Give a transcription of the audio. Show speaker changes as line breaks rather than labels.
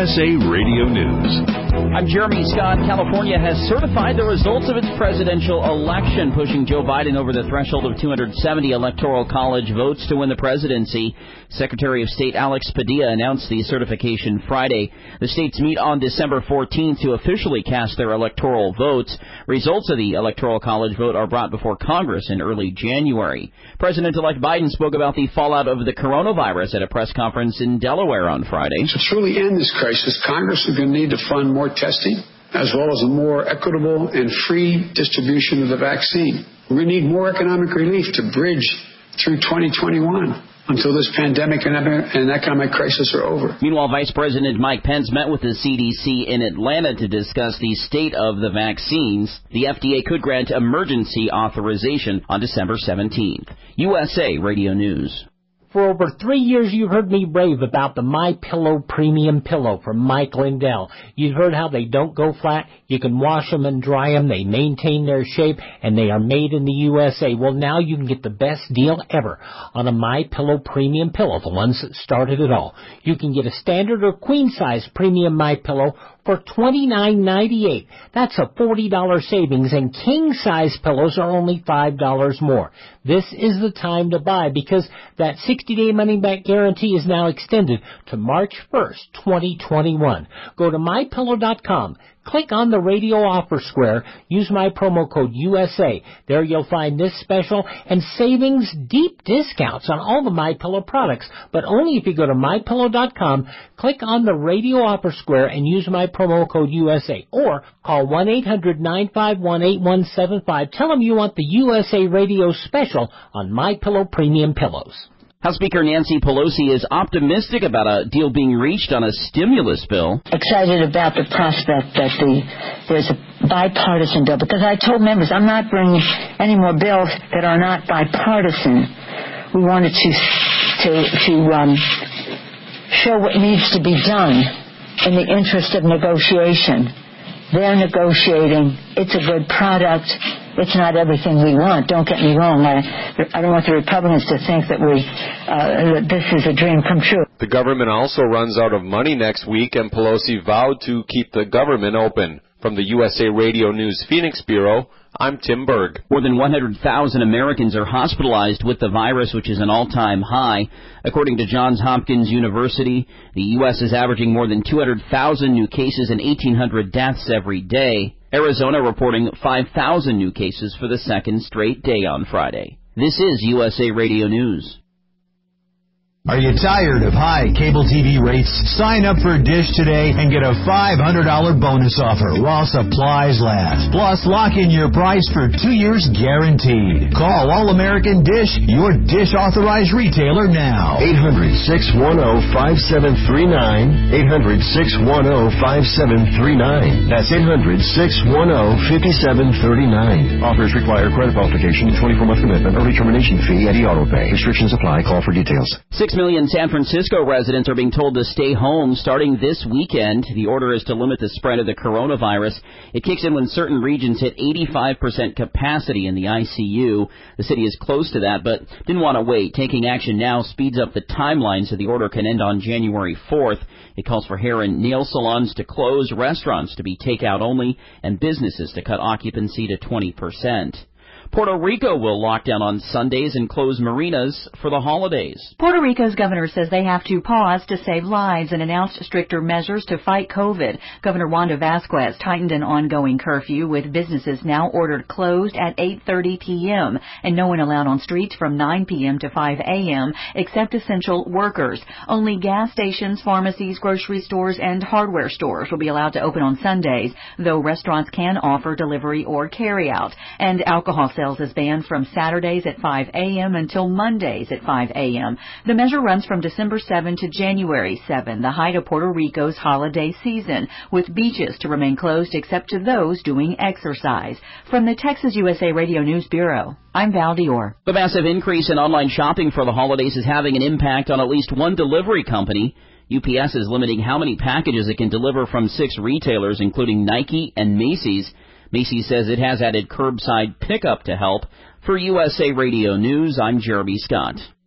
USA Radio News.
I'm Jeremy Scott. California has certified the results of its presidential election, pushing Joe Biden over the threshold of 270 Electoral College votes to win the presidency. Secretary of State Alex Padilla announced the certification Friday. The states meet on December 14th to officially cast their electoral votes. Results of the Electoral College vote are brought before Congress in early January. President-elect Biden spoke about the fallout of the coronavirus at a press conference in Delaware on Friday.
To truly end this crisis, Congress is going to need to fund more testing, as well as a more equitable and free distribution of the vaccine. We're going to need more economic relief to bridge through 2021 until this pandemic and economic crisis are over.
Meanwhile, Vice President Mike Pence met with the CDC in Atlanta to discuss the state of the vaccines. The FDA could grant emergency authorization on December 17th. USA Radio News.
For over 3 years, you've heard me rave about the MyPillow Premium Pillow from Mike Lindell. You've heard how they don't go flat. You can wash them and dry them. They maintain their shape, and they are made in the USA. Well, now you can get the best deal ever on a MyPillow Premium Pillow, the ones that started it all. You can get a standard or queen-size premium MyPillow for $29.98. That's a $40 savings, and king-size pillows are only $5 more. This is the time to buy because that 60-day money-back guarantee is now extended to March 1st, 2021. Go to MyPillow.com. Click on the radio offer square. Use my promo code USA. There you'll find this special and savings deep discounts on all the MyPillow products, but only if you go to MyPillow.com, click on the radio offer square and use my promo code USA. Or call 1-800-951-8175. Tell them you want the USA Radio special on MyPillow Premium Pillows.
House Speaker Nancy Pelosi is optimistic about a deal being reached on a stimulus bill.
Excited about the prospect that there's a bipartisan bill, because I told members I'm not bringing any more bills that are not bipartisan. We wanted to show what needs to be done in the interest of negotiation. They're negotiating. It's a good product. It's not everything we want. Don't get me wrong. I don't want the Republicans to think that that this is a dream come true.
The government also runs out of money next week, and Pelosi vowed to keep the government open. From the USA Radio News Phoenix Bureau, I'm Tim Berg.
More than 100,000 Americans are hospitalized with the virus, which is an all-time high. According to Johns Hopkins University, the U.S. is averaging more than 200,000 new cases and 1,800 deaths every day. Arizona reporting 5,000 new cases for the second straight day on Friday. This is USA Radio News.
Are you tired of high cable TV rates? Sign up for Dish today and get a $500 bonus offer while supplies last. Plus, lock in your price for 2 years guaranteed. Call All American Dish, your Dish authorized retailer now.
800-610-5739. 800-610-5739. That's 800-610-5739. Offers require credit qualification, 24-month commitment, early termination fee, and auto pay. Restrictions apply. Call for details.
6 million San Francisco residents are being told to stay home starting this weekend. The order is to limit the spread of the coronavirus. It kicks in when certain regions hit 85% capacity in the ICU. The city is close to that, but didn't want to wait. Taking action now speeds up the timeline so the order can end on January 4th. It calls for hair and nail salons to close, restaurants to be takeout only, and businesses to cut occupancy to 20%. Puerto Rico will lock down on Sundays and close marinas for the holidays.
Puerto Rico's governor says they have to pause to save lives and announced stricter measures to fight COVID. Governor Wanda Vasquez tightened an ongoing curfew with businesses now ordered closed at 8:30 p.m. and no one allowed on streets from 9 p.m. to 5 a.m. except essential workers. Only gas stations, pharmacies, grocery stores, and hardware stores will be allowed to open on Sundays, though restaurants can offer delivery or carry-out. And alcohol sales is banned from Saturdays at 5 a.m. until Mondays at 5 a.m. The measure runs from December 7 to January 7, the height of Puerto Rico's holiday season, with beaches to remain closed except to those doing exercise. From the Texas USA Radio News Bureau, I'm Val Dior.
The massive increase in online shopping for the holidays is having an impact on at least one delivery company. UPS is limiting how many packages it can deliver from 6 retailers, including Nike and Macy's. Macy's says it has added curbside pickup to help. For USA Radio News, I'm Jeremy Scott.